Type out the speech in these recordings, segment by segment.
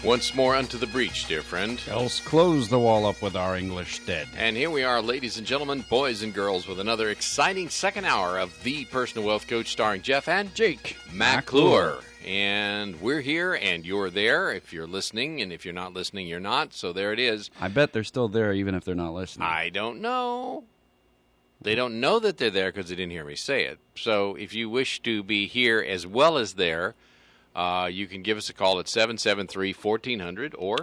Once more unto the breach, dear friend. Else close the wall up with our English dead. And here we are, ladies and gentlemen, boys and girls, with another exciting second hour of The Personal Wealth Coach, starring Jeff and Jake McClure. And we're here, and you're there if you're listening, and if you're not listening, you're not. So there it is. I bet they're still there even if they're not listening. I don't know. They don't know that they're there because they didn't hear me say it. So if you wish to be here as well as there, you can give us a call at 773-1400 or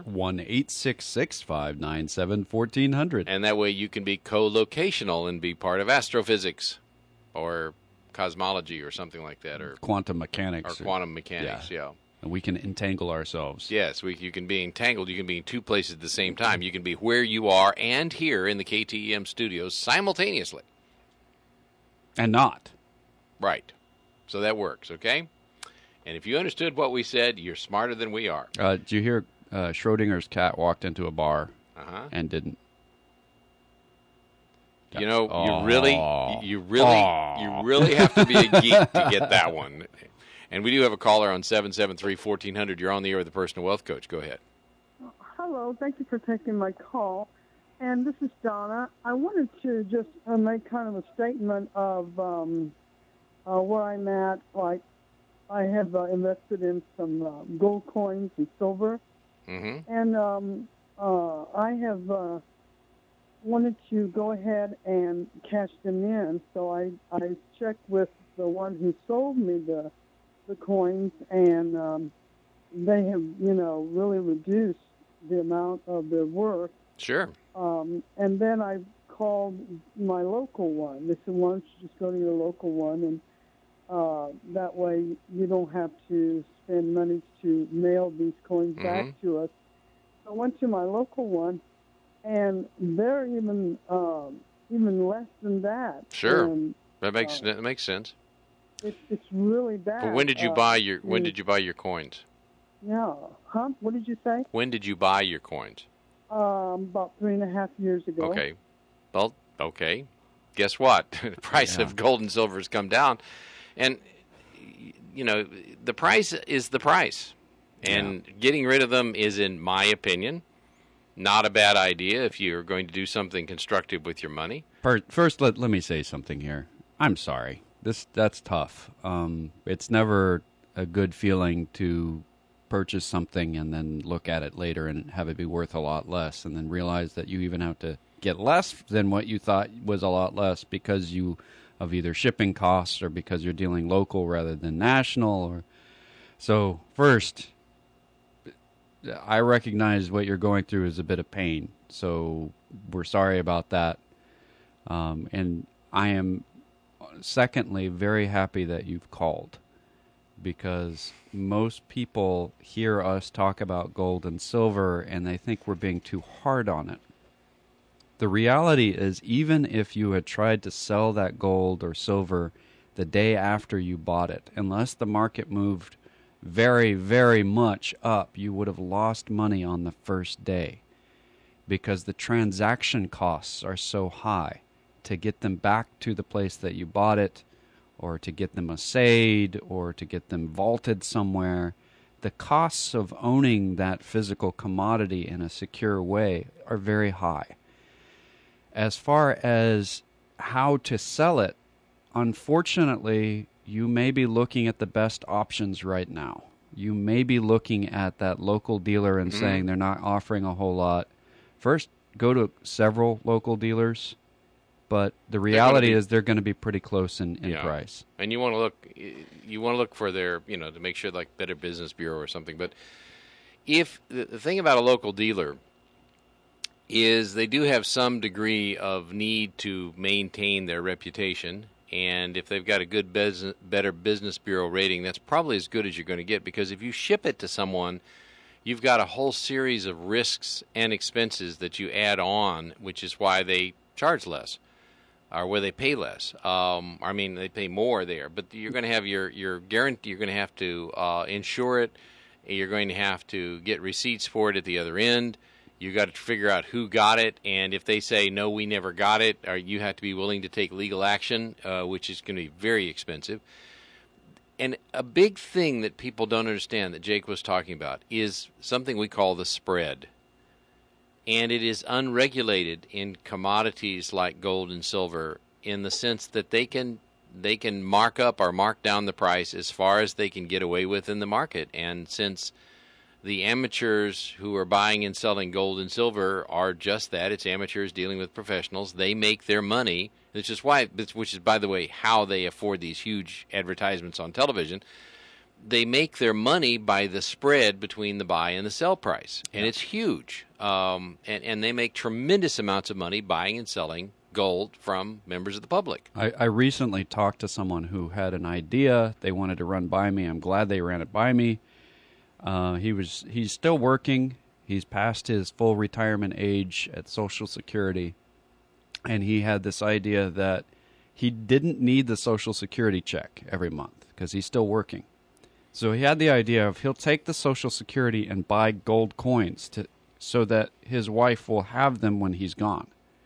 1-866-597-1400. And that way you can be co-locational and be part of astrophysics or cosmology or something like that, or quantum mechanics. Or quantum mechanics, yeah. And we can entangle ourselves. Yes, you can be entangled. You can be in two places at the same time. You can be where you are and here in the KTEM studios simultaneously. And not. Right. So that works, okay? And if you understood what we said, you're smarter than we are. Did you hear Schrodinger's cat walked into a bar and didn't? You know, you really have to be a geek to get that one. And we do have a caller on 773-1400. You're on the air with the Personal Wealth Coach. Go ahead. Hello. Thank you for taking my call. And this is Donna. I wanted to just make kind of a statement of where I'm at. Like, I have invested in some gold coins and silver. Mm-hmm. And I have wanted to go ahead and cash them in. So I checked with the one who sold me the coins, and they have, really reduced the amount of their worth. Sure. And then I called my local one. They said, why don't you just go to your local one, and that way you don't have to spend money to mail these coins back to us. I went to my local one, and they're even less than that. Sure. And, that makes sense. It's really bad. But when did you buy your coins? Yeah. Huh? What did you say? When did you buy your coins? About 3.5 years ago. Okay. Well, okay. Guess what? The price of gold and silver has come down. And, the price is the price. And getting rid of them is, in my opinion, not a bad idea if you're going to do something constructive with your money. First, let me say something here. I'm sorry. That's tough. It's never a good feeling to purchase something and then look at it later and have it be worth a lot less, and then realize that you even have to get less than what you thought was a lot less because of either shipping costs or because you're dealing local rather than national. So first, I recognize what you're going through is a bit of pain. So we're sorry about that. And I am, secondly, very happy that you've called, because most people hear us talk about gold and silver and they think we're being too hard on it. The reality is, even if you had tried to sell that gold or silver the day after you bought it, unless the market moved very, very much up, you would have lost money on the first day, because the transaction costs are so high to get them back to the place that you bought it, or to get them assayed, or to get them vaulted somewhere. The costs of owning that physical commodity in a secure way are very high. As far as how to sell it, unfortunately, you may be looking at the best options right now. You may be looking at that local dealer and saying they're not offering a whole lot. First, go to several local dealers, but the reality is they're going to be pretty close in price. And you want to look for their, to make sure, like Better Business Bureau or something. But if the thing about a local dealer is they do have some degree of need to maintain their reputation. And if they've got a good Better Business Bureau rating, that's probably as good as you're going to get, because if you ship it to someone, you've got a whole series of risks and expenses that you add on, which is why they charge less, or where they pay less. They pay more there, but you're going to have your guarantee. You're going to have to insure it. You're going to have to get receipts for it at the other end. You got to figure out who got it, and if they say, no, we never got it, or you have to be willing to take legal action, which is going to be very expensive. And a big thing that people don't understand that Jake was talking about is something we call the spread. And it is unregulated in commodities like gold and silver in the sense that they can mark up or mark down the price as far as they can get away with in the market. And since the amateurs who are buying and selling gold and silver are just that, it's amateurs dealing with professionals, they make their money, which is, by the way, how they afford these huge advertisements on television. They make their money by the spread between the buy and the sell price, and it's huge. And they make tremendous amounts of money buying and selling gold from members of the public. I recently talked to someone who had an idea they wanted to run by me. I'm glad they ran it by me. He's still working. He's past his full retirement age at Social Security, and he had this idea that he didn't need the Social Security check every month because he's still working. So he had the idea of he'll take the Social Security and buy gold coins so that his wife will have them when he's gone.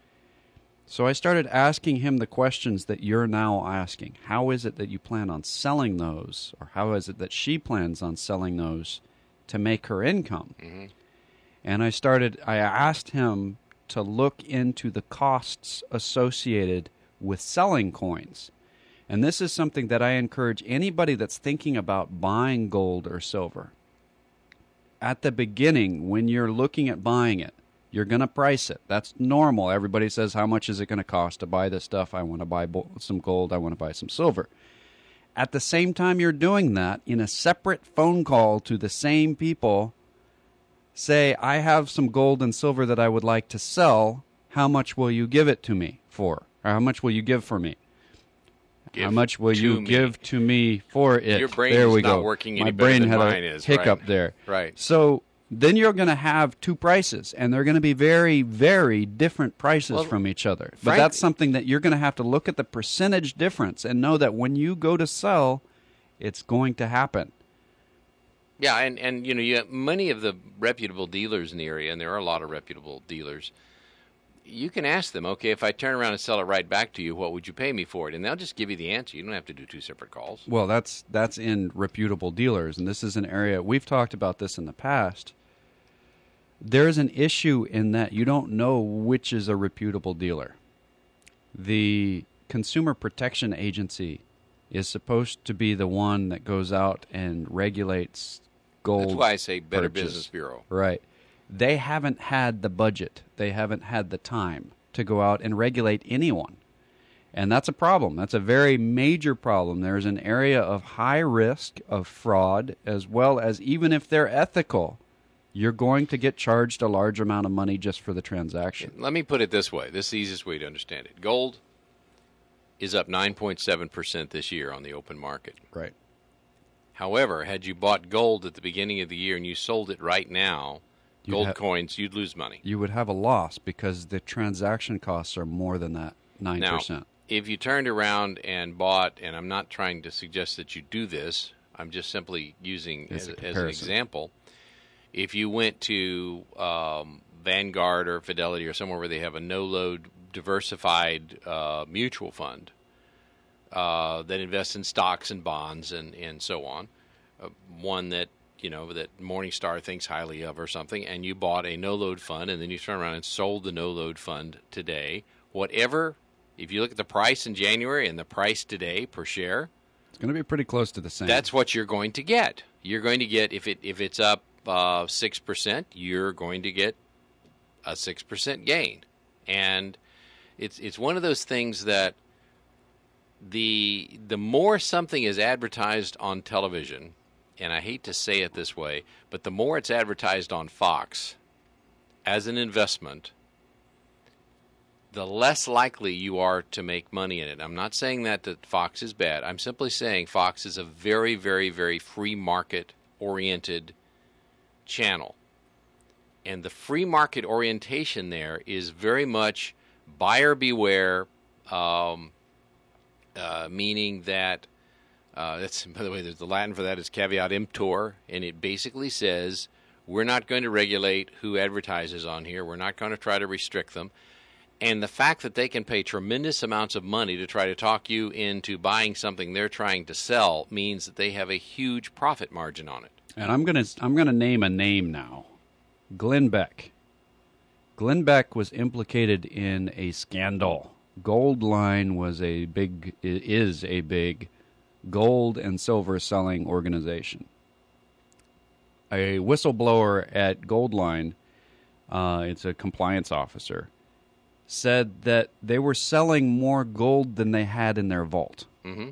So I started asking him the questions that you're now asking. How is it that you plan on selling those? Or how is it that she plans on selling those to make her income? Mm-hmm. And I asked him to look into the costs associated with selling coins. And this is something that I encourage anybody that's thinking about buying gold or silver. At the beginning, when you're looking at buying it, you're going to price it. That's normal. Everybody says, how much is it going to cost to buy this stuff? I want to buy some gold. I want to buy some silver. At the same time you're doing that, in a separate phone call to the same people, say, I have some gold and silver that I would like to sell. How much will you give it to me for? Or how much will you give for me? How much will you give to me for it? Your brain there is we not go. working any My better brain than had mine a is. hiccup Right. there. Right. So then you're going to have two prices, and they're going to be very, very different prices from each other. But that's something that you're going to have to look at the percentage difference and know that when you go to sell, it's going to happen. Yeah, and you have many of the reputable dealers in the area, and there are a lot of reputable dealers. You can ask them, okay, if I turn around and sell it right back to you, what would you pay me for it? And they'll just give you the answer. You don't have to do two separate calls. Well, that's in reputable dealers, and this is an area, we've talked about this in the past. There is an issue in that you don't know which is a reputable dealer. The Consumer Protection Agency is supposed to be the one that goes out and regulates gold. That's why I say Better purchase. Business Bureau. Right. They haven't had the budget. They haven't had the time to go out and regulate anyone. And that's a problem. That's a very major problem. There's an area of high risk of fraud, as well as even if they're ethical, you're going to get charged a large amount of money just for the transaction. Let me put it this way. This is the easiest way to understand it. Gold is up 9.7% this year on the open market. Right. However, had you bought gold at the beginning of the year and you sold it right now, gold coins, you'd lose money. You would have a loss because the transaction costs are more than that 9%. Now, if you turned around and bought, and I'm not trying to suggest that you do this, I'm just simply using as an example. If you went to Vanguard or Fidelity or somewhere where they have a no-load diversified mutual fund that invests in stocks and bonds and so on, one that that Morningstar thinks highly of or something, and you bought a no-load fund, and then you turn around and sold the no-load fund today, whatever, if you look at the price in January and the price today per share, it's going to be pretty close to the same. That's what you're going to get. You're going to get, if it's up 6%, you're going to get a 6% gain. And it's one of those things that the more something is advertised on television, and I hate to say it this way, but the more it's advertised on Fox as an investment, the less likely you are to make money in it. I'm not saying that Fox is bad. I'm simply saying Fox is a very, very, very free market-oriented channel. And the free market orientation there is very much buyer beware, meaning that that's, by the way, the Latin for that is caveat emptor, and it basically says we're not going to regulate who advertises on here. We're not going to try to restrict them. And the fact that they can pay tremendous amounts of money to try to talk you into buying something they're trying to sell means that they have a huge profit margin on it. And I'm gonna name a name now. Glenn Beck. Glenn Beck was implicated in a scandal. Goldline is a big gold and silver selling organization. A whistleblower at Goldline, it's a compliance officer, said that they were selling more gold than they had in their vault. Mm-hmm.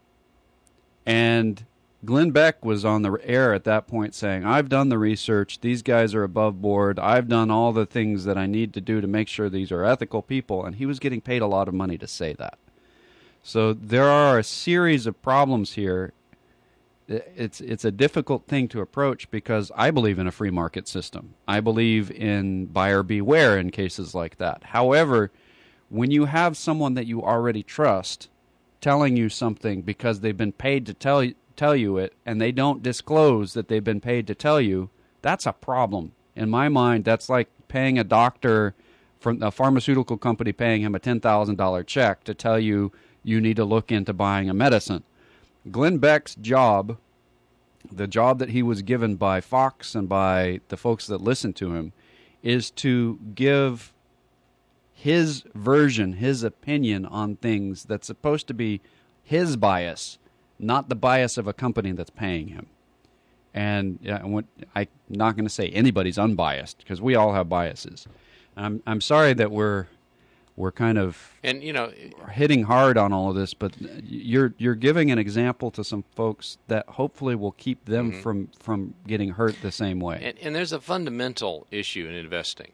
And Glenn Beck was on the air at that point saying, I've done the research. These guys are above board. I've done all the things that I need to do to make sure these are ethical people. And he was getting paid a lot of money to say that. So there are a series of problems here. It's a difficult thing to approach because I believe in a free market system. I believe in buyer beware in cases like that. However, when you have someone that you already trust telling you something because they've been paid to tell you it, and they don't disclose that they've been paid to tell you, that's a problem. In my mind, that's like paying a doctor from a pharmaceutical company, paying him a $10,000 check to tell you you need to look into buying a medicine. Glenn Beck's job, the job that he was given by Fox and by the folks that listen to him, is to give his version, his opinion on things that's supposed to be his bias, not the bias of a company that's paying him. And I'm not going to say anybody's unbiased because we all have biases. I'm sorry that we're kind of hitting hard on all of this, but you're giving an example to some folks that hopefully will keep them from getting hurt the same way. And there's a fundamental issue in investing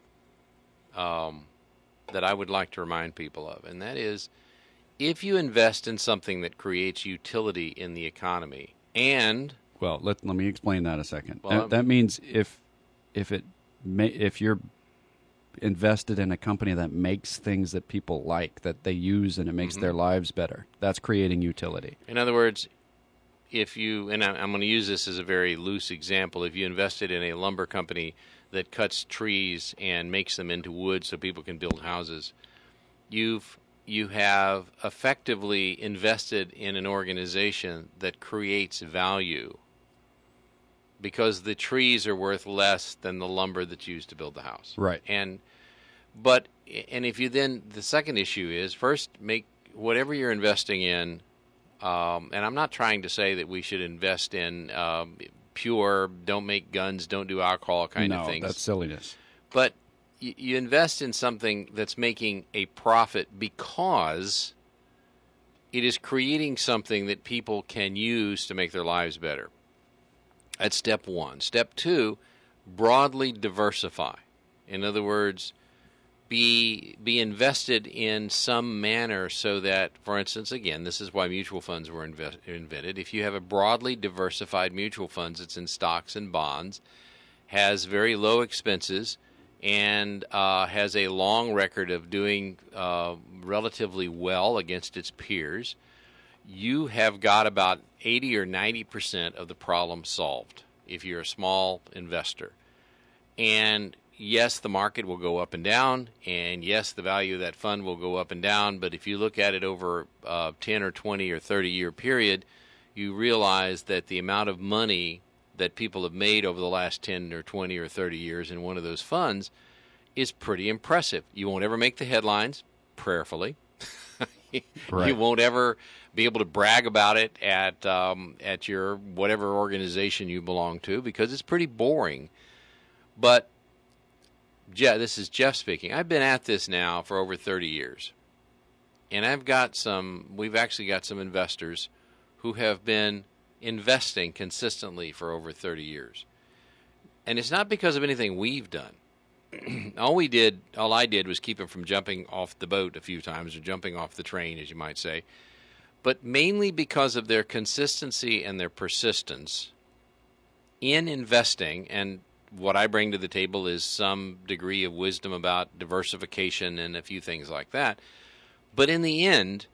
that I would like to remind people of, and that is, if you invest in something that creates utility in the economy, and well, let me explain that a second. Well, that means if you're invested in a company that makes things that people like, that they use, and it makes their lives better, that's creating utility. In other words, if you, and I'm going to use this as a very loose example, if you invested in a lumber company that cuts trees and makes them into wood so people can build houses, you have effectively invested in an organization that creates value because the trees are worth less than the lumber that's used to build the house. Right. And if you then, the second issue is, first, make whatever you're investing in, and I'm not trying to say that we should invest in pure, don't make guns, don't do alcohol kind of things. No, that's silliness. But you invest in something that's making a profit because it is creating something that people can use to make their lives better. That's step one. Step two, broadly diversify. In other words, be invested in some manner so that, for instance, again, this is why mutual funds were invented. If you have a broadly diversified mutual funds, it's in stocks and bonds, has very low expenses, and has a long record of doing relatively well against its peers, you have got about 80 or 90% of the problem solved if you're a small investor. And yes, the market will go up and down, and yes, the value of that fund will go up and down, but if you look at it over a 10 or 20 or 30-year period, you realize that the amount of money that people have made over the last 10 or 20 or 30 years in one of those funds is pretty impressive. You won't ever make the headlines, prayerfully. Right. You won't ever be able to brag about it at your whatever organization you belong to because it's pretty boring. But this is Jeff speaking. I've been at this now for over 30 years. And we've actually got some investors who have been investing consistently for over 30 years. And it's not because of anything we've done. All I did was keep them from jumping off the boat a few times, or jumping off the train, as you might say. But mainly because of their consistency and their persistence in investing. And what I bring to the table is some degree of wisdom about diversification and a few things like that. But in the end,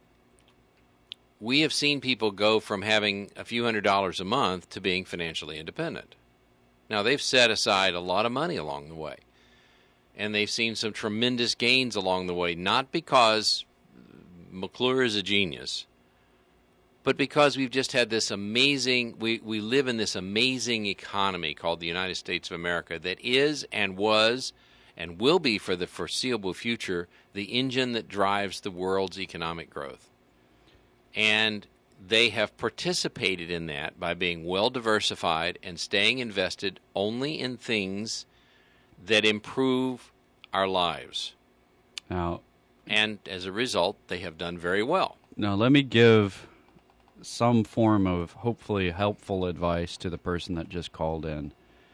we have seen people go from having a few $100s a month to being financially independent. Now, they've set aside a lot of money along the way. and they've seen some tremendous gains along the way, not because McClure is a genius, but because we've just had this amazing, we live in this amazing economy called the United States of America that is and was and will be for the foreseeable future the engine that drives the world's economic growth. And they have participated in that by being well diversified and staying invested only in things that improve our lives. Now, and as a result, they have done very well. Now, let me give some form of hopefully helpful advice to the person that just called in.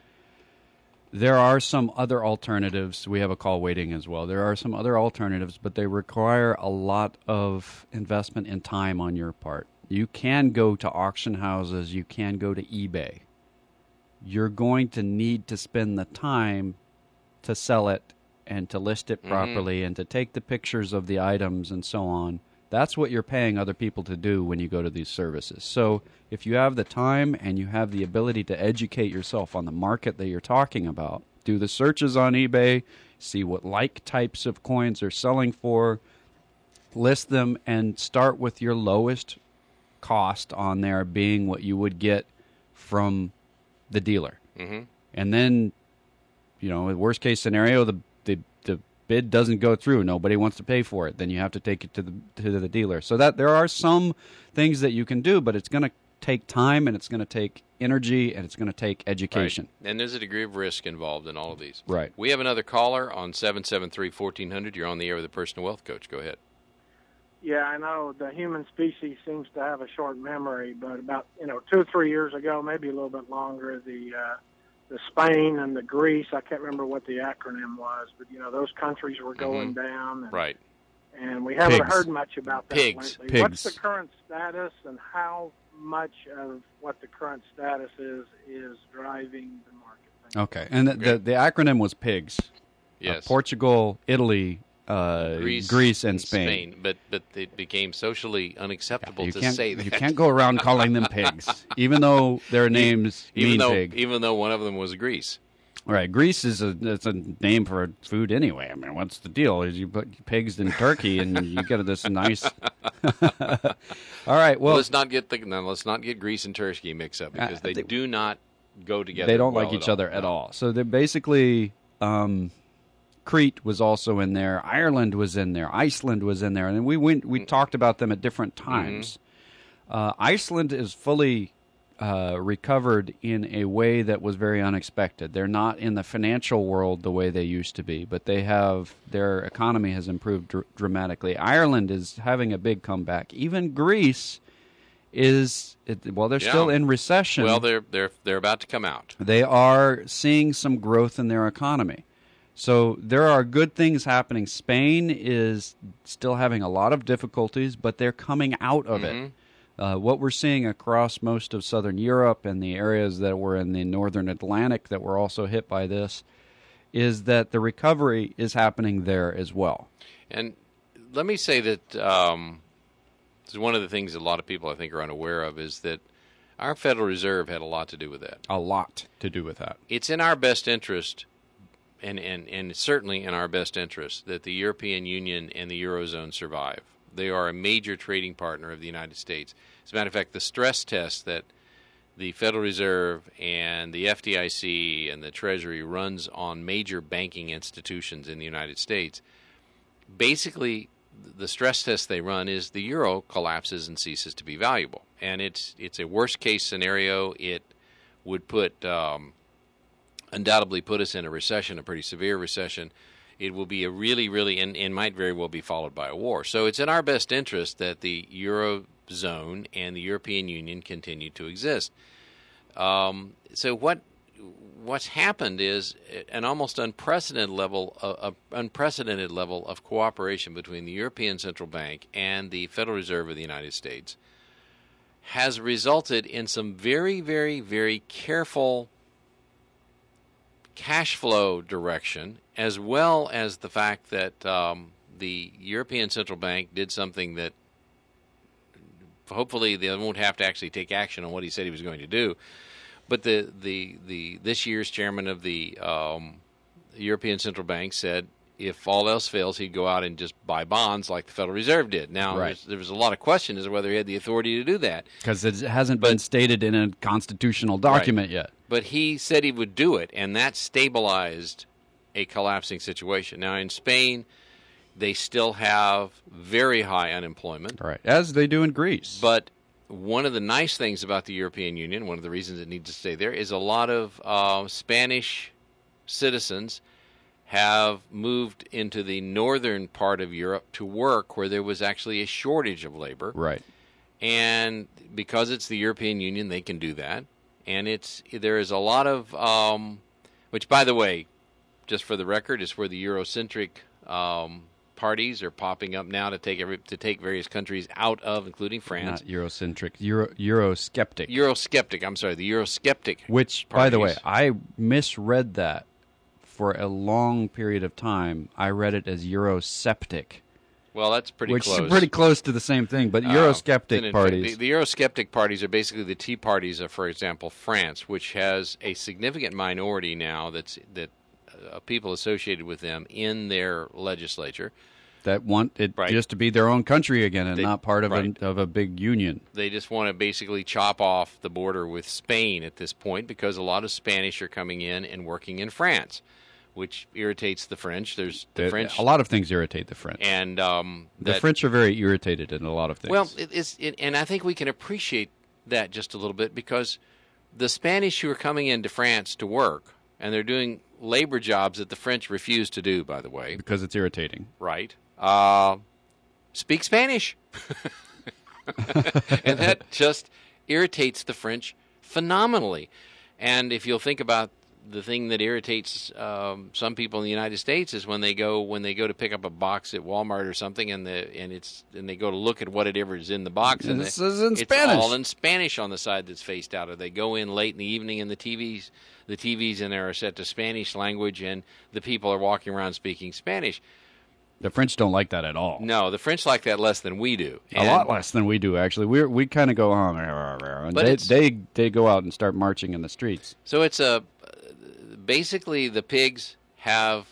There are some other alternatives. We have a call waiting as well. There are some other alternatives, but they require a lot of investment and time on your part. You can go to auction houses. You can go to eBay. You're going to need to spend the time to sell it and to list it properly and to take the pictures of the items and so on. That's what you're paying other people to do when you go to these services. So if you have the time and you have the ability to educate yourself on the market that you're talking about, do the searches on eBay, see what like types of coins are selling for, list them, and start with your lowest cost on there being what you would get from the dealer. And then, you know, worst case scenario, the bid doesn't go through. Nobody wants to pay for it. Then you have to take it to the dealer. So that there are some things that you can do, but it's going to take time and it's going to take energy and it's going to take education. Right. And there's a degree of risk involved in all of these. Right. We have another caller on 773-1400. You're on the air with the Personal Wealth Coach. Go ahead. Yeah, I know the human species seems to have a short memory, but about 2 or 3 years ago, maybe a little bit longer, the Spain and the Greece, I can't remember what the acronym was, but those countries were going down. Right. And we haven't heard much about that lately. Pigs. What's the current status and how much of what the current status is driving the market? Okay. And the acronym was PIGS. Yes. Portugal, Italy, Greece and Spain. But it became socially unacceptable to say that. You can't go around calling them pigs, even though their names mean pig. Even though one of them was Greece. Right. Greece it's a name for food anyway. I mean, what's the deal? Is you put pigs in turkey and you get this nice... All right, well... let's not get Greece and Turkey mixed up because they do not go together. They don't like each other at all. So they're basically... Crete was also in there. Ireland was in there. Iceland was in there. And we talked about them at different times. Iceland is fully recovered in a way that was very unexpected. They're not in the financial world the way they used to be, but their economy has improved dramatically. Ireland is having a big comeback. Even Greece they're still in recession. Well, they're about to come out. They are seeing some growth in their economy. So there are good things happening. Spain is still having a lot of difficulties, but they're coming out of it. What we're seeing across most of southern Europe and the areas that were in the northern Atlantic that were also hit by this is that the recovery is happening there as well. And let me say that this is one of the things that a lot of people I think are unaware of is that our Federal Reserve had a lot to do with that. A lot to do with that. It's in our best interest. And certainly in our best interest that the European Union and the Eurozone survive. They are a major trading partner of the United States. As a matter of fact, the stress test that the Federal Reserve and the FDIC and the Treasury runs on major banking institutions in the United States, basically the stress test they run is the euro collapses and ceases to be valuable. And it's a worst-case scenario. It would undoubtedly put us in a recession, a pretty severe recession. It will be a really, really, and might very well be followed by a war. So it's in our best interest that the Eurozone and the European Union continue to exist. So what's happened is an almost unprecedented level of cooperation between the European Central Bank and the Federal Reserve of the United States has resulted in some very, very, very careful cash flow direction, as well as the fact that the European Central Bank did something that hopefully they won't have to actually take action on what he said he was going to do. But this year's chairman of the the European Central Bank said if all else fails, he'd go out and just buy bonds like the Federal Reserve did. Now, Right. there was a lot of question as to whether he had the authority to do that. Because it hasn't been stated in a constitutional document yet. But he said he would do it, and that stabilized a collapsing situation. Now, in Spain, they still have very high unemployment. Right, as they do in Greece. But one of the nice things about the European Union, one of the reasons it needs to stay there, is a lot of Spanish citizens have moved into the northern part of Europe to work where there was actually a shortage of labor. Right. And because it's the European Union, they can do that. And there is a lot of, which, by the way, just for the record, is where the Eurocentric parties are popping up now to take various countries out of, including France. Not Eurocentric, Eurosceptic. Eurosceptic, I'm sorry, the Eurosceptic. Which, parties. by the way, I misread that for a long period of time. I read it as Eurosceptic. Well, that's pretty which close. is pretty close to the same thing, but Eurosceptic parties. The Eurosceptic parties are basically the tea parties of, for example, France, which has a significant minority now that people associated with them in their legislature. That want it Right. just to be their own country again and not part of, right. of a big union. They just want to basically chop off the border with Spain at this point because a lot of Spanish are coming in and working in France, which irritates the French. There's the French. A lot of things irritate the French. And the French are very irritated in a lot of things. Well, and I think we can appreciate that just a little bit because the Spanish who are coming into France to work, and they're doing labor jobs that the French refuse to do, by the way. Because it's irritating. Right. Speak Spanish. And that just irritates the French phenomenally. And if you'll think about the thing that irritates some people in the United States is when they go to pick up a box at Walmart or something, and they go to look at whatever is in the box, and this is in it's Spanish. all in Spanish on the side that's faced out. Or they go in late in the evening, and the TVs in there are set to Spanish language, and the people are walking around speaking Spanish. The French don't like that at all. No, the French like that less than we do. A lot less than we do, actually. We kind of go on, and But they go out and start marching in the streets. So it's basically the pigs have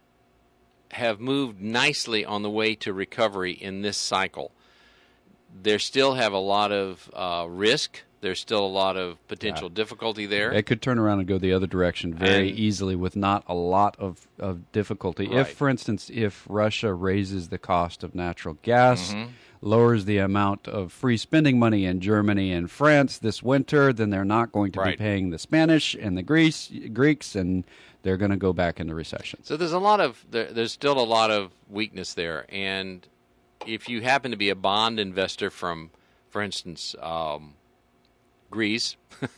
moved nicely on the way to recovery in this cycle. They still have a lot of risk. There's still a lot of potential difficulty there. It could turn around and go the other direction very easily with not a lot of difficulty. Right. If, for instance, if Russia raises the cost of natural gas, lowers the amount of free spending money in Germany and France this winter, then they're not going to be paying the Spanish and the Greeks, and they're going to go back into recession. So there's there's still a lot of weakness there. And if you happen to be a bond investor from, for instance, Greece,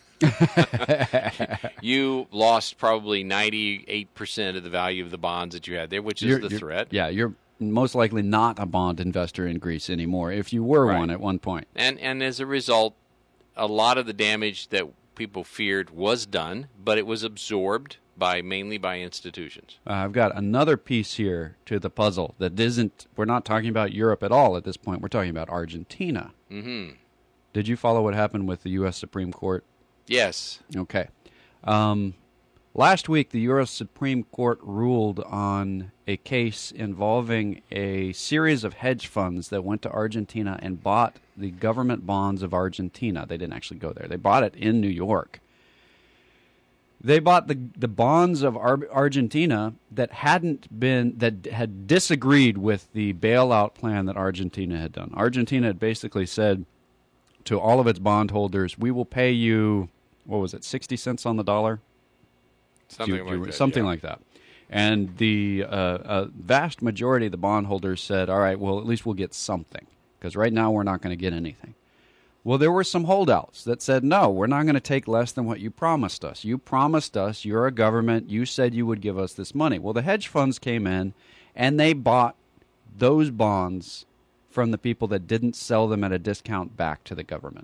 you lost probably 98% of the value of the bonds that you had there, which is the threat. Yeah, you're most likely not a bond investor in Greece anymore, if you were one at one point. And as a result, a lot of the damage that people feared was done, but it was absorbed mainly by institutions. I've got another piece here to the puzzle that isn't. We're not talking about Europe at all at this point. We're talking about Argentina. Mm-hmm. Did you follow what happened with the U.S. Supreme Court? Yes. Okay. Last week, the U.S. Supreme Court ruled on a case involving a series of hedge funds that went to Argentina and bought the government bonds of Argentina. They didn't actually go there. They bought it in New York. They bought the bonds of Argentina that had disagreed with the bailout plan that Argentina had done. Argentina had basically said to all of its bondholders, we will pay you, 60 cents on the dollar? Something like that. And the vast majority of the bondholders said, all right, well, at least we'll get something, because right now we're not going to get anything. Well, there were some holdouts that said, no, we're not going to take less than what you promised us. You promised us, you're a government, you said you would give us this money. Well, the hedge funds came in, and they bought those bonds from the people that didn't sell them at a discount back to the government.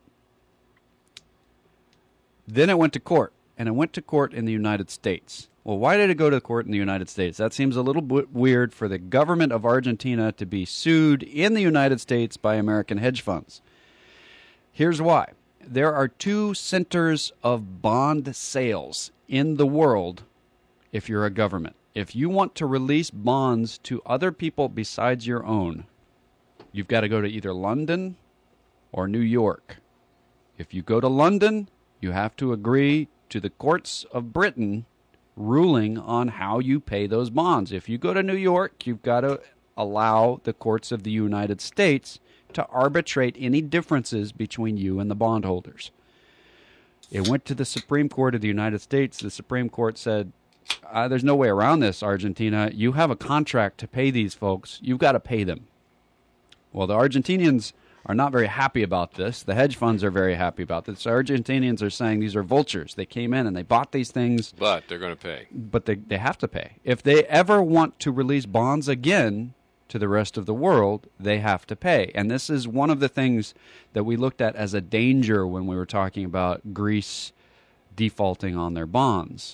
Then it went to court, and it went to court in the United States. Well, why did it go to court in the United States? That seems a little bit weird for the government of Argentina to be sued in the United States by American hedge funds. Here's why. There are two centers of bond sales in the world if you're a government. If you want to release bonds to other people besides your own, you've got to go to either London or New York. If you go to London, you have to agree to the courts of Britain ruling on how you pay those bonds. If you go to New York, you've got to allow the courts of the United States to arbitrate any differences between you and the bondholders. It went to the Supreme Court of the United States. The Supreme Court said, there's no way around this, Argentina. You have a contract to pay these folks. You've got to pay them. Well, the Argentinians are not very happy about this. The hedge funds are very happy about this. The Argentinians are saying these are vultures. They came in and they bought these things. But they're going to pay. But they have to pay. If they ever want to release bonds again to the rest of the world, they have to pay. And this is one of the things that we looked at as a danger when we were talking about Greece defaulting on their bonds.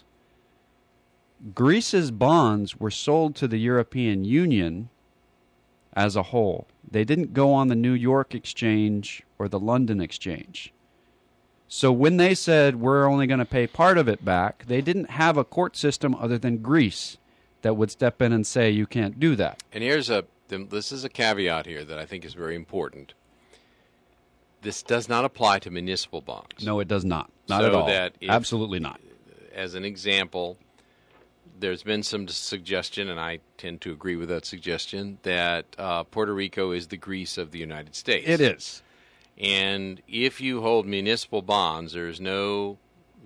Greece's bonds were sold to the European Union as a whole. They didn't go on the New York exchange or the London exchange. So when they said we're only going to pay part of it back, they didn't have a court system other than Greece that would step in and say you can't do that. And this is a caveat here that I think is very important. This does not apply to municipal bonds. No, it does not. Not So at all. that if- Absolutely not. As an example, there's been some suggestion, and I tend to agree with that suggestion, that Puerto Rico is the Greece of the United States. It is. And if you hold municipal bonds, there is no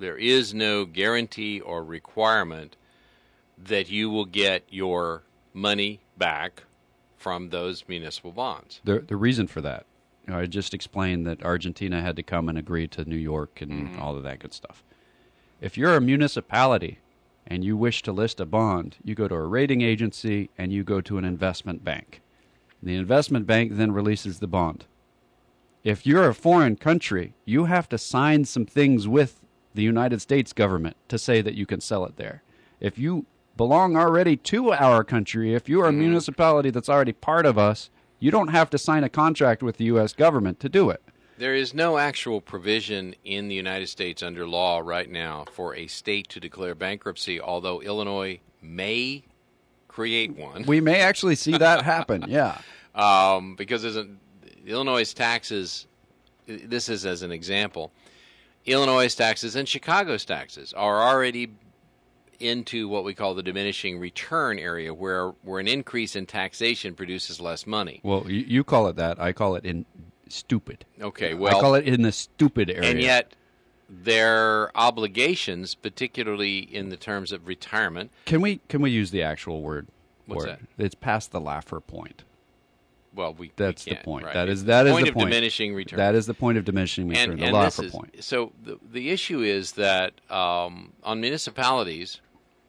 guarantee or requirement that you will get your money back from those municipal bonds. The reason for that, I just explained that Argentina had to come and agree to New York and all of that good stuff. If you're a municipality and you wish to list a bond, you go to a rating agency and you go to an investment bank. The investment bank then releases the bond. If you're a foreign country, you have to sign some things with the United States government to say that you can sell it there. If you belong already to our country, if you are a municipality that's already part of us, you don't have to sign a contract with the U.S. government to do it. There is no actual provision in the United States under law right now for a state to declare bankruptcy, although Illinois may create one. We may actually see that happen, yeah. Because Illinois' taxes, this is as an example, Illinois' taxes and Chicago's taxes are already into what we call the diminishing return area, where an increase in taxation produces less money. Well, you call it that. I call it in stupid. Okay, well, I call it in the stupid area. And yet their obligations, particularly in the terms of retirement. Can we use the actual word? What's that? It's past the laugher point. Well, that's we the can't, point. right? That is the the point of point. diminishing return. That is the point of diminishing return. The laugher point. So the issue is that on municipalities,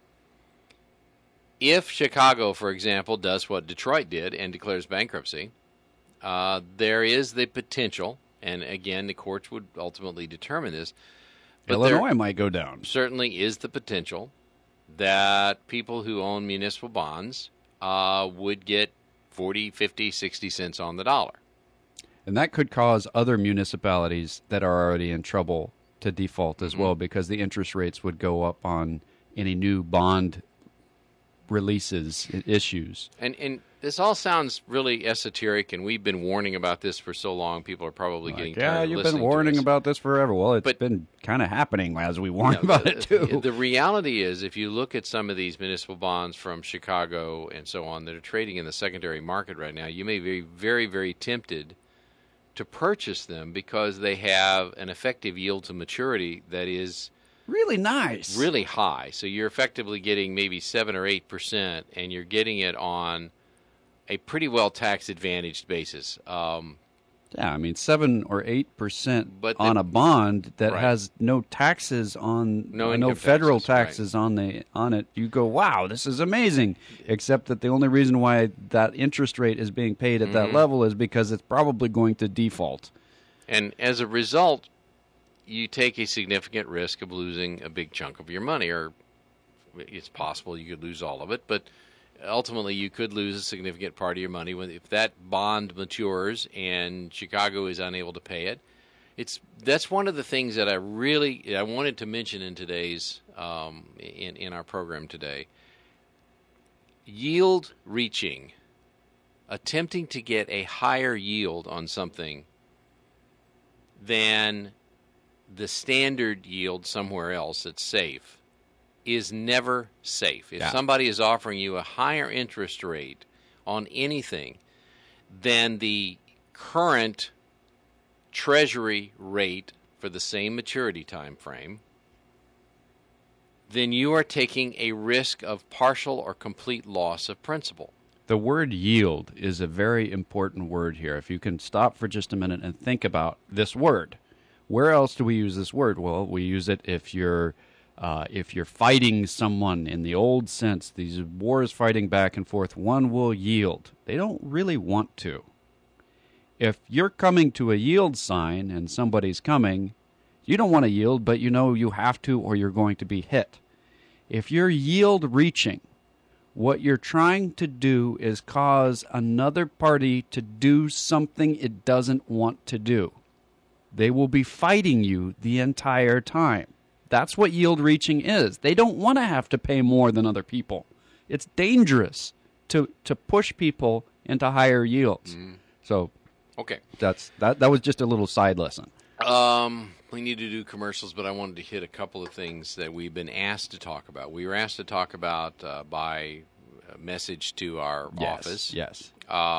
if Chicago, for example, does what Detroit did and declares bankruptcy, there is the potential, and again, the courts would ultimately determine this, but Illinois might go down. Certainly is the potential that people who own municipal bonds would get 40, 50, 60 cents on the dollar. And that could cause other municipalities that are already in trouble to default as well, because the interest rates would go up on any new bond releases, issues. And this all sounds really esoteric, and we've been warning about this for so long. People are probably getting tired of you've listening been warning to us. about this forever. Well, it's been kind of happening as we warn about it, too. The reality is, if you look at some of these municipal bonds from Chicago and so on that are trading in the secondary market right now, you may be very, very tempted to purchase them because they have an effective yield to maturity that is really nice, really high. So you're effectively getting maybe 7 or 8%, and you're getting it on a pretty well tax advantaged basis. Yeah, I mean 7 or 8% on a bond that right. has no taxes on no federal taxes right. on it. You go, wow, this is amazing. Except that the only reason why that interest rate is being paid at that level is because it's probably going to default. And as a result, you take a significant risk of losing a big chunk of your money, or it's possible you could lose all of it, but ultimately you could lose a significant part of your money if that bond matures and Chicago is unable to pay it. That's one of the things that I wanted to mention in today's in our program today. yield reaching, attempting to get a higher yield on something than the standard yield somewhere else that's safe, is never safe. If somebody is offering you a higher interest rate on anything than the current Treasury rate for the same maturity time frame, then you are taking a risk of partial or complete loss of principal. The word yield is a very important word here. If you can stop for just a minute and think about this word. Where else do we use this word? Well, we use it if you're fighting someone in the old sense, these wars fighting back and forth, one will yield. They don't really want to. If you're coming to a yield sign and somebody's coming, you don't want to yield, but you know you have to or you're going to be hit. If you're yield reaching, what you're trying to do is cause another party to do something it doesn't want to do. They will be fighting you the entire time. That's what yield reaching is. They don't want to have to pay more than other people. It's dangerous to push people into higher yields. So, okay, that was just a little side lesson. We need to do commercials, but I wanted to hit a couple of things that we've been asked to talk about. We were asked to talk about by message to our office. Yes.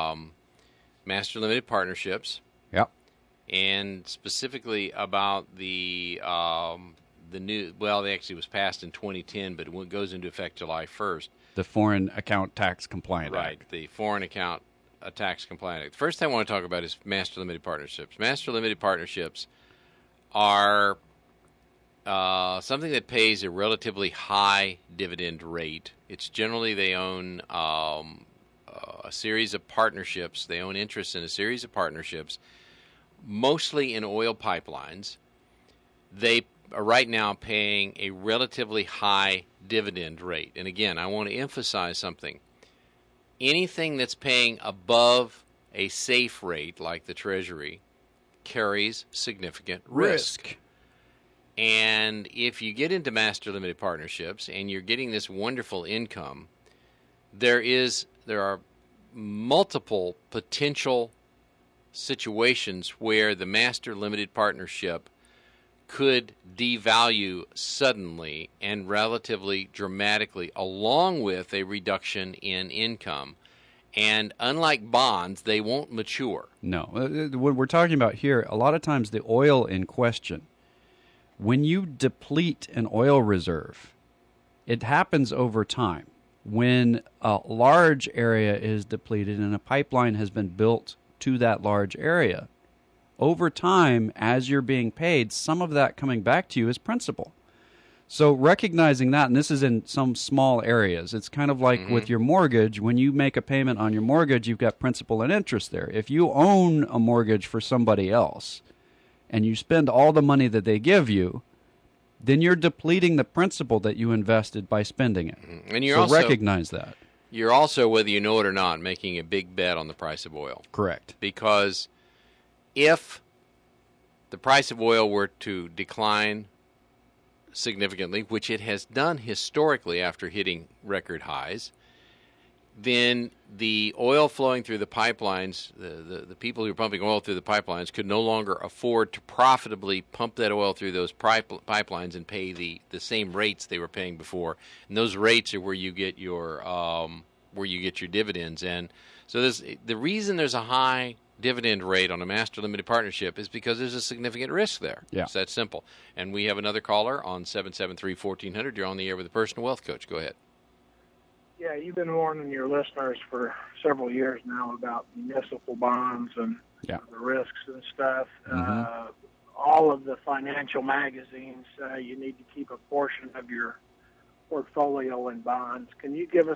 Master Limited Partnerships. Yep. And specifically about the new, well, it actually was passed in 2010, but it goes into effect July 1st. The Foreign Account Tax Compliant Act. Right, the Foreign Account Tax Compliant Act. The first thing I want to talk about is Master Limited Partnerships. Master Limited Partnerships are something that pays a relatively high dividend rate. It's generally they own a series of partnerships. They own interests in a series of partnerships, mostly in oil pipelines. They are right now paying a relatively high dividend rate. And again, I want to emphasize something. Anything that's paying above a safe rate, like the Treasury, carries significant risk. And if you get into Master Limited Partnerships and you're getting this wonderful income, there are multiple potential situations where the Master Limited Partnership could devalue suddenly and relatively dramatically, along with a reduction in income. And unlike bonds, they won't mature. No. What we're talking about here, a lot of times the oil in question, when you deplete an oil reserve, it happens over time. When a large area is depleted and a pipeline has been built to that large area, over time, as you're being paid, some of that coming back to you is principal. So recognizing that, and this is in some small areas, it's kind of like with your mortgage. When you make a payment on your mortgage, you've got principal and interest there. If you own a mortgage for somebody else and you spend all the money that they give you, then you're depleting the principal that you invested by spending it. And you're so also, recognize that. You're also, whether you know it or not, making a big bet on the price of oil. Correct. Because if the price of oil were to decline significantly, which it has done historically after hitting record highs, then the oil flowing through the pipelines, the people who are pumping oil through the pipelines could no longer afford to profitably pump that oil through those pipelines and pay the same rates they were paying before. And those rates are where you get your dividends. And so the reason there's a high dividend rate on a master limited partnership is because there's a significant risk there. Yeah. It's that simple. And we have another caller on 773-1400. You're on the air with the Personal Wealth Coach. Go ahead. Yeah, you've been warning your listeners for several years now about municipal bonds and the risks and stuff. All of the financial magazines, you need to keep a portion of your portfolio in bonds. Can you give us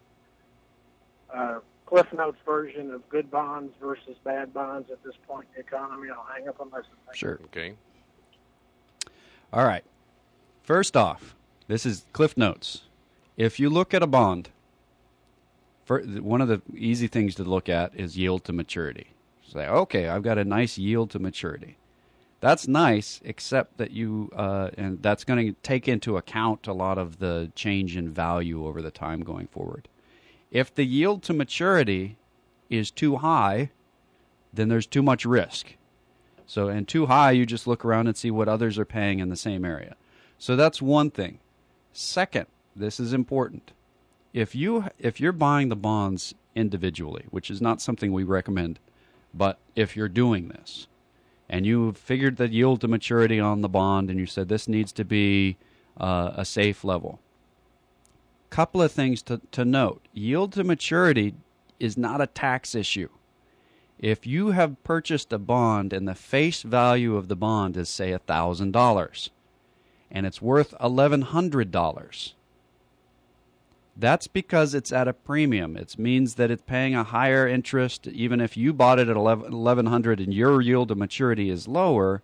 a Cliff Notes version of good bonds versus bad bonds at this point in the economy? I'll hang up on this. Sure. Okay. All right. First off, this is Cliff Notes. If you look at a bond, one of the easy things to look at is yield to maturity. Say, okay, I've got a nice yield to maturity. That's nice, except that and that's going to take into account a lot of the change in value over the time going forward. If the yield to maturity is too high, then there's too much risk. So, and too high, you just look around and see what others are paying in the same area. So that's one thing. Second, this is important. If you're buying the bonds individually, which is not something we recommend, but if you're doing this, and you've figured the yield to maturity on the bond, and you said this needs to be a safe level, couple of things to note. Yield to maturity is not a tax issue. If you have purchased a bond and the face value of the bond is, say, $1,000, and it's worth $1,100, that's because it's at a premium. It means that it's paying a higher interest. Even if you bought it at $1,100 and your yield to maturity is lower,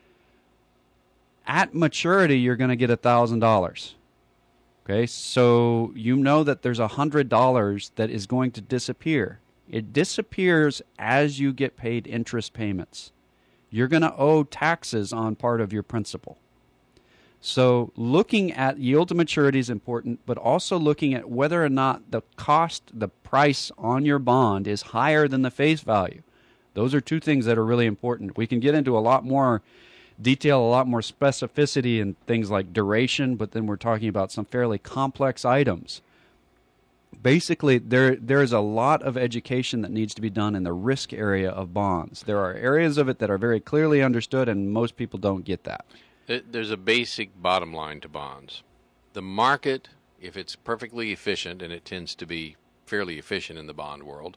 at maturity you're going to get $1,000. Okay, so you know that there's $100 that is going to disappear. It disappears as you get paid interest payments. You're going to owe taxes on part of your principal. So looking at yield to maturity is important, but also looking at whether or not the price on your bond is higher than the face value. Those are two things that are really important. We can get into a lot more detail, a lot more specificity in things like duration, but then we're talking about some fairly complex items. Basically, there is a lot of education that needs to be done in the risk area of bonds. There are areas of it that are very clearly understood, and most people don't get that. There's a basic bottom line to bonds. The market, if it's perfectly efficient, and it tends to be fairly efficient in the bond world,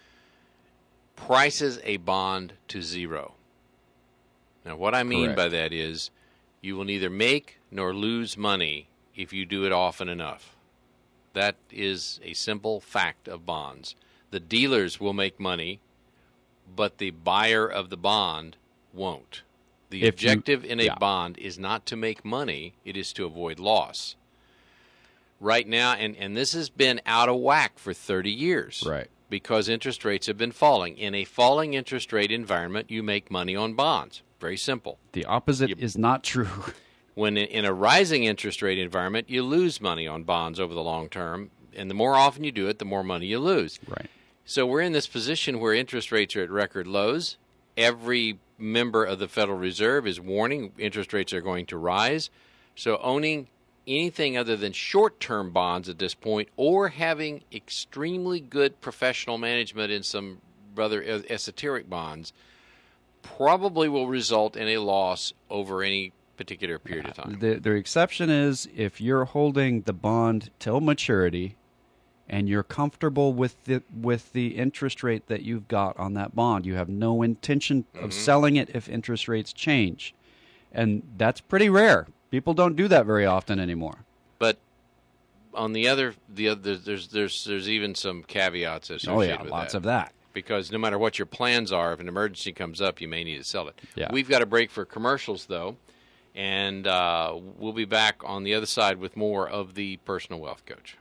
prices a bond to zero. Now, what I mean by that is you will neither make nor lose money if you do it often enough. That is a simple fact of bonds. The dealers will make money, but the buyer of the bond won't. The objective in a bond is not to make money, it is to avoid loss. Right now, and this has been out of whack for 30 years. Right. Because interest rates have been falling. In a falling interest rate environment, you make money on bonds. Very simple. The opposite is not true. When in a rising interest rate environment, you lose money on bonds over the long term. And the more often you do it, the more money you lose. Right. So we're in this position where interest rates are at record lows. Every member of the Federal Reserve is warning interest rates are going to rise. So owning anything other than short-term bonds at this point, or having extremely good professional management in some rather esoteric bonds, probably will result in a loss over any particular period of time. The exception is if you're holding the bond till maturity and you're comfortable with the interest rate that you've got on that bond. You have no intention of selling it if interest rates change. And that's pretty rare. People don't do that very often anymore. But on the other there's even some caveats associated with that. Lots of that. Because no matter what your plans are, if an emergency comes up, you may need to sell it. Yeah. We've got a break for commercials, though, and we'll be back on the other side with more of the Personal Wealth Coach.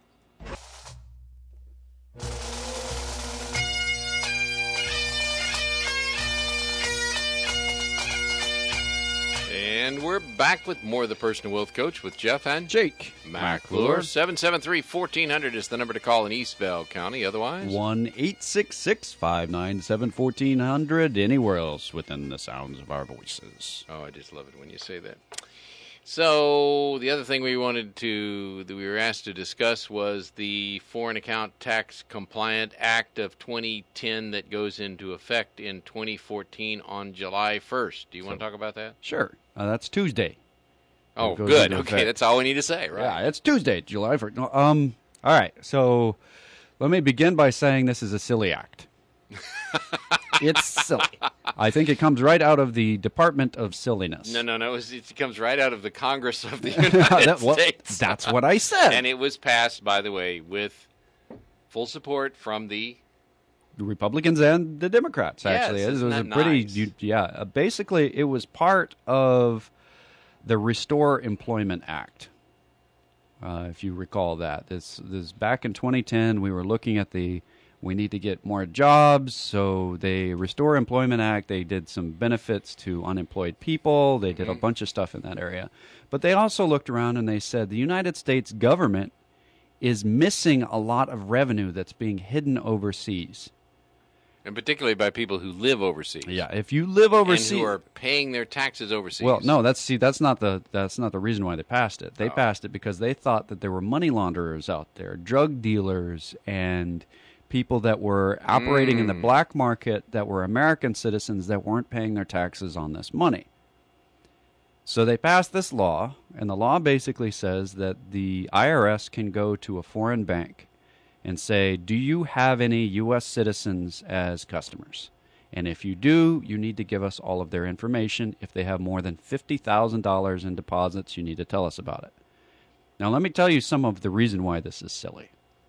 And we're back with more of the Personal Wealth Coach with Jeff and Jake McClure. 773-1400 is the number to call in East Bell County. Otherwise, 1-866-597-1400. Anywhere else within the sounds of our voices. Oh, I just love it when you say that. So the other thing that we were asked to discuss was the Foreign Account Tax Compliant Act of 2010 that goes into effect in 2014 on July 1st. Do you want to talk about that? Sure. That's Tuesday. Oh, good. Okay, that's all we need to say, right? Yeah, it's Tuesday, July 1st. All right, so let me begin by saying this is a silly act. It's silly. I think it comes right out of the Department of Silliness. No. It comes right out of the Congress of the United States. That's what I said. And it was passed, by the way, with full support from the Republicans and the Democrats, actually. Yes, it was a pretty, nice? Basically, it was part of the Restore Employment Act, if you recall that. This back in 2010, we were looking at we need to get more jobs, so they Restore Employment Act. They did some benefits to unemployed people. They did a bunch of stuff in that area. But they also looked around and they said the United States government is missing a lot of revenue that's being hidden overseas. And particularly by people who live overseas. Yeah, if you live overseas and who are paying their taxes overseas. Well, no, that's not the reason why they passed it. They passed it because they thought that there were money launderers out there, drug dealers, and people that were operating in the black market that were American citizens that weren't paying their taxes on this money. So they passed this law, and the law basically says that the IRS can go to a foreign bank and say, do you have any U.S. citizens as customers? And if you do, you need to give us all of their information. If they have more than $50,000 in deposits, you need to tell us about it. Now, let me tell you some of the reason why this is silly.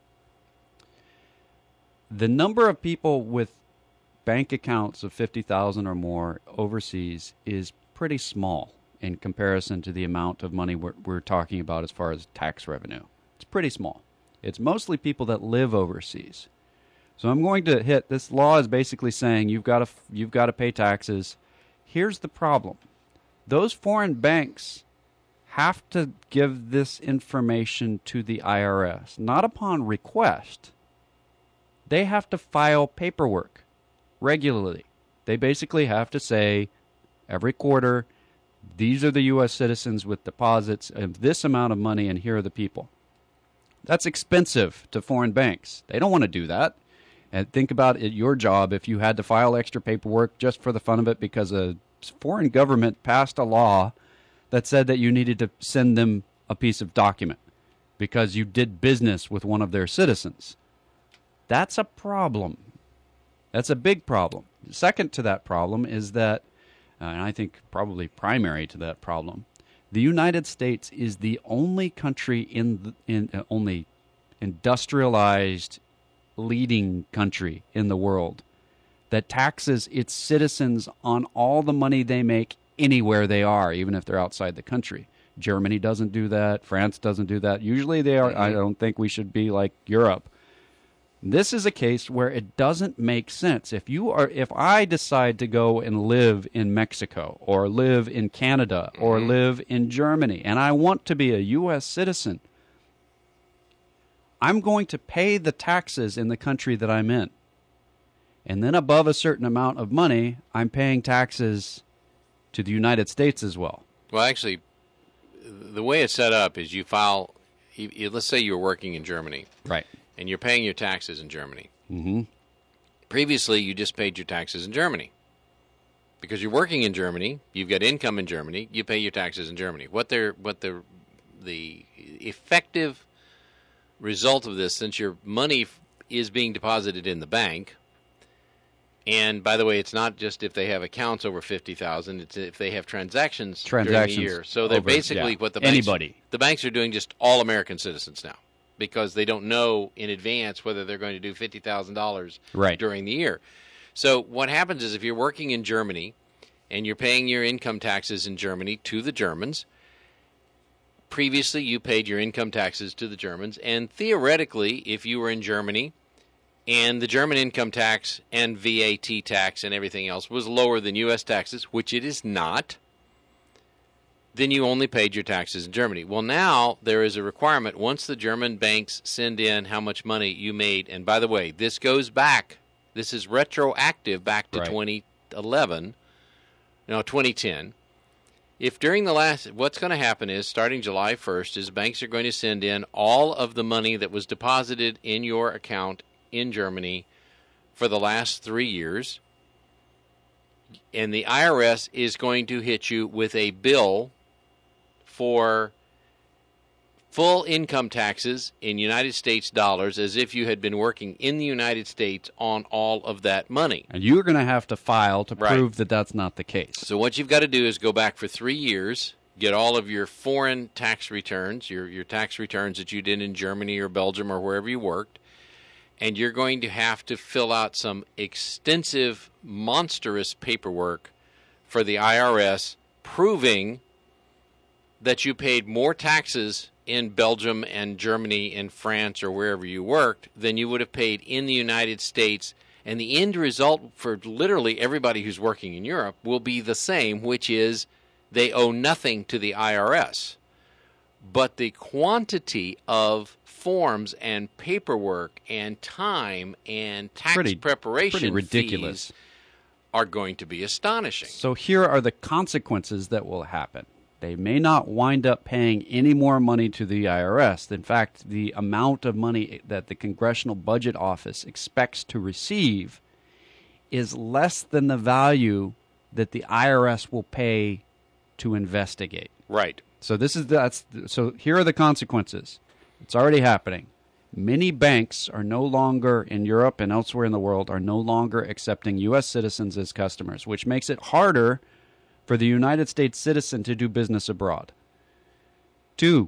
The number of people with bank accounts of $50,000 or more overseas is pretty small in comparison to the amount of money we're talking about as far as tax revenue. It's pretty small. It's mostly people that live overseas. So I'm going to hit, this law is basically saying you've got to pay taxes. Here's the problem. Those foreign banks have to give this information to the IRS, not upon request. They have to file paperwork regularly. They basically have to say every quarter, these are the U.S. citizens with deposits of this amount of money, and here are the people. That's expensive to foreign banks. They don't want to do that. And think about it, your job if you had to file extra paperwork just for the fun of it because a foreign government passed a law that said that you needed to send them a piece of document because you did business with one of their citizens. That's a problem. That's a big problem. Second to that problem is that, and I think probably primary to that problem, the United States is the only country only industrialized leading country in the world that taxes its citizens on all the money they make anywhere they are, even if they're outside the country. Germany doesn't do that. France doesn't do that. Usually they are. I don't think we should be like Europe. This is a case where it doesn't make sense. If I decide to go and live in Mexico or live in Canada or live in Germany and I want to be a U.S. citizen, I'm going to pay the taxes in the country that I'm in. And then above a certain amount of money, I'm paying taxes to the United States as well. Well, actually, the way it's set up is you file, let's say you're working in Germany. Right. And you're paying your taxes in Germany. Mm-hmm. Previously, you just paid your taxes in Germany. Because you're working in Germany, you've got income in Germany, you pay your taxes in Germany. What the effective result of this, since your money is being deposited in the bank, and by the way, it's not just if they have accounts over $50,000, it's if they have transactions during the year. So they're basically what the banks are doing, just all American citizens now, because they don't know in advance whether they're going to do $50,000 during the year. So what happens is if you're working in Germany and you're paying your income taxes in Germany to the Germans, previously you paid your income taxes to the Germans, and theoretically, if you were in Germany and the German income tax and VAT tax and everything else was lower than U.S. taxes, which it is not, then you only paid your taxes in Germany. Well, now there is a requirement. Once the German banks send in how much money you made, and by the way, this goes back, this is retroactive back to 2010. If during the what's going to happen is, starting July 1st, is banks are going to send in all of the money that was deposited in your account in Germany for the last 3 years, and the IRS is going to hit you with a bill for full income taxes in United States dollars as if you had been working in the United States on all of that money. And you're going to have to file to prove that that's not the case. So what you've got to do is go back for 3 years, get all of your foreign tax returns, your tax returns that you did in Germany or Belgium or wherever you worked, and you're going to have to fill out some extensive, monstrous paperwork for the IRS proving that you paid more taxes in Belgium and Germany and France or wherever you worked than you would have paid in the United States. And the end result for literally everybody who's working in Europe will be the same, which is they owe nothing to the IRS. but the quantity of forms and paperwork and time and tax preparation pretty ridiculous. fees are going to be astonishing. So here are the consequences that will happen. They may not wind up paying any more money to the IRS. In fact, the amount of money that the Congressional Budget Office expects to receive is less than the value that the IRS will pay to investigate. Right. So so here are the consequences. It's already happening. Many banks are no longer, in Europe and elsewhere in the world, are no longer accepting U.S. citizens as customers, which makes it harder for the United States citizen to do business abroad. 2,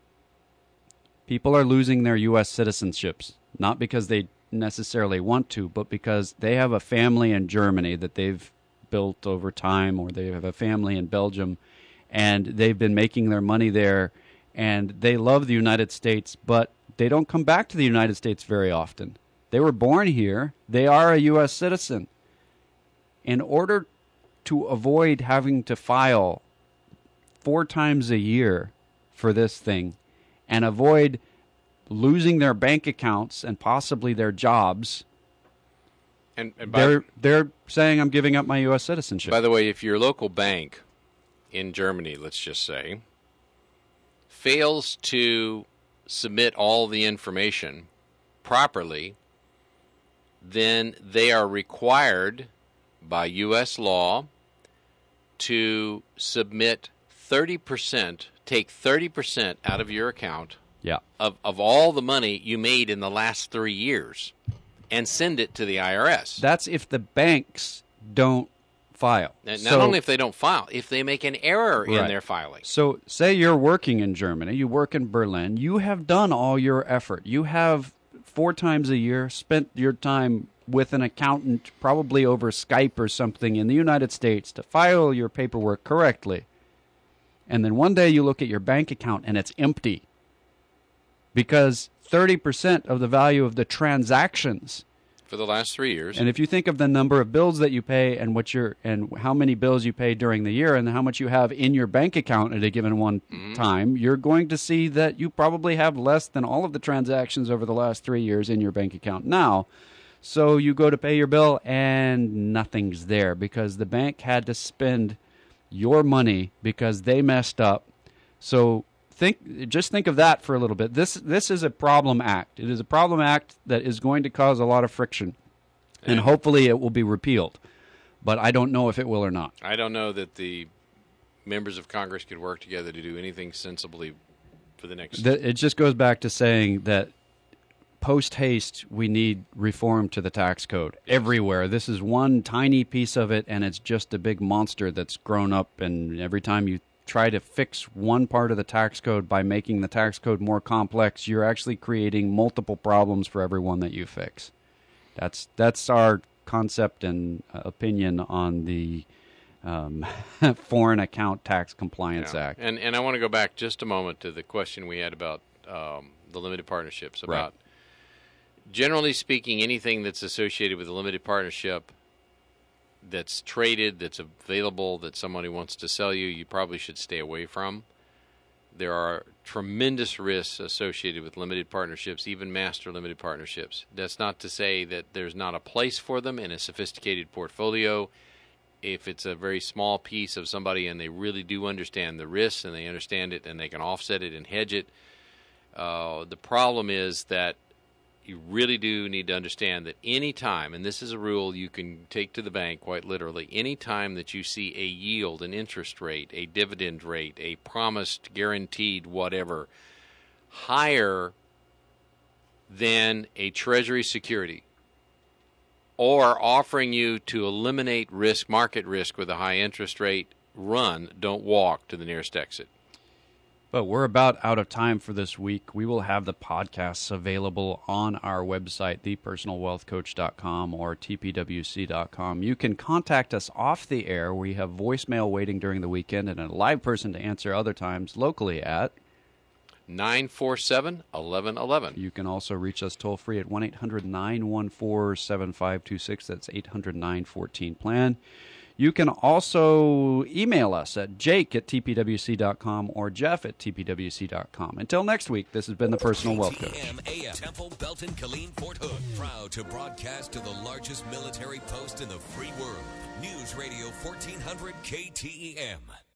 people are losing their U.S. citizenships, not because they necessarily want to, but because they have a family in Germany that they've built over time, or they have a family in Belgium, and they've been making their money there, and they love the United States, but they don't come back to the United States very often. They were born here. They are a U.S. citizen. In order to avoid having to file 4 times a year for this thing and avoid losing their bank accounts and possibly their jobs, and they're saying, I'm giving up my U.S. citizenship. By the way, if your local bank in Germany, let's just say, fails to submit all the information properly, then they are required by U.S. law to submit 30%, take 30% out of your account of all the money you made in the last 3 years and send it to the IRS. That's if the banks don't file. Not only if they don't file, if they make an error in their filing. So say you're working in Germany, you work in Berlin, you have done all your effort. You have 4 times a year spent your time with an accountant, probably over Skype or something in the United States, to file your paperwork correctly. And then one day you look at your bank account and it's empty because 30% of the value of the transactions for the last 3 years. And if you think of the number of bills that you pay and how many bills you pay during the year and how much you have in your bank account at a given one time, you're going to see that you probably have less than all of the transactions over the last 3 years in your bank account now. So you go to pay your bill and nothing's there because the bank had to spend your money because they messed up. So just think of that for a little bit. This is a problem act. It is a problem act that is going to cause a lot of friction, and hopefully it will be repealed. But I don't know if it will or not. I don't know that the members of Congress could work together to do anything sensibly for the next... It just goes back to saying that post-haste, we need reform to the tax code everywhere. This is one tiny piece of it, and it's just a big monster that's grown up, and every time you try to fix one part of the tax code by making the tax code more complex, you're actually creating multiple problems for everyone that you fix. That's our concept and opinion on the Foreign Account Tax Compliance Act. And I want to go back just a moment to the question we had about the limited partnerships. About generally speaking, anything that's associated with a limited partnership that's traded, that's available, that somebody wants to sell you, you probably should stay away from. There are tremendous risks associated with limited partnerships, even master limited partnerships. That's not to say that there's not a place for them in a sophisticated portfolio. If it's a very small piece of somebody and they really do understand the risks and they understand it and they can offset it and hedge it, the problem is that you really do need to understand that any time, and this is a rule you can take to the bank quite literally, any time that you see a yield, an interest rate, a dividend rate, a promised, guaranteed whatever, higher than a Treasury security, or offering you to eliminate risk, market risk with a high interest rate, run, don't walk to the nearest exit. But we're about out of time for this week. We will have the podcasts available on our website, thepersonalwealthcoach.com or tpwc.com. You can contact us off the air. We have voicemail waiting during the weekend and a live person to answer other times locally at 947-1111. You can also reach us toll-free at 1-800-914-7526. That's 800-914-PLAN. You can also email us at jake@tpwc.com or jeff@tpwc.com. Until next week, this has been the Personal Wealth Coach. KTM-AM, Temple, Belton, Killeen, Fort Hood. Proud to broadcast to the largest military post in the free world. News Radio 1400 KTEM.